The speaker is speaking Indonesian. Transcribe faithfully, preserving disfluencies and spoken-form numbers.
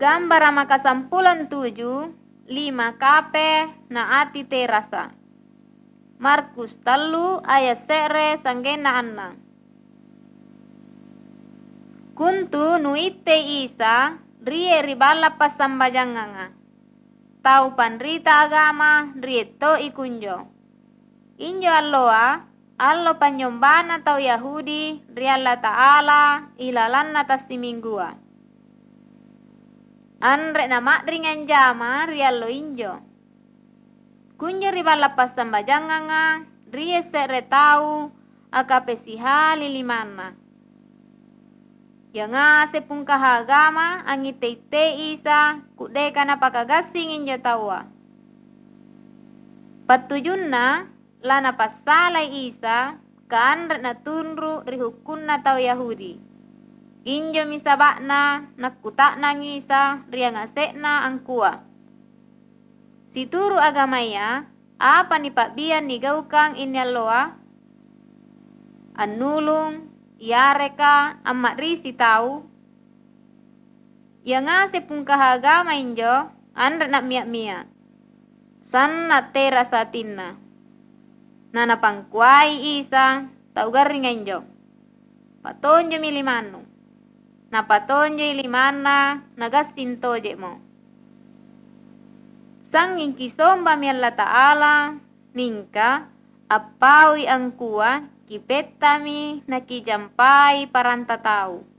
Gambara makasampulan tujuh, lima kape na ati terasa. Markus telu ayat sere sanggena anna. Kuntu nuite Isa rie ribala pasambajanganga. Tau panrita agama rieto ikunjo. Injo alloa allo panyombana tau Yahudi rialla ta'ala ilalanna tasiminggua. Anre na makringan jama riallo injo. Kunjo ribala pasambajanganga rie sere tau akapesihali limanna. Yang sepung kahagama angite-ite Isa kudeka na pakagasing injo tawa. Patujunna lana pasalai Isa kanre na tunru rihukunna tau Yahudi. Injo misabakna nakutakna ngisa riang asekna angkua. Situru agamaya apa ni pakbian ni gaukang ini alloa annulung yareka amat risi tau yang ngase pungkah agama injo andre nak miak-miak sanna tera satinna nana pangkuai Isa tau garing injo patonjo milimanu na patonjo ilimana nagasin toje mo sanging kisomba mi Allah Ta'ala ningka apawi angkua kipetami nakijampai paranta tau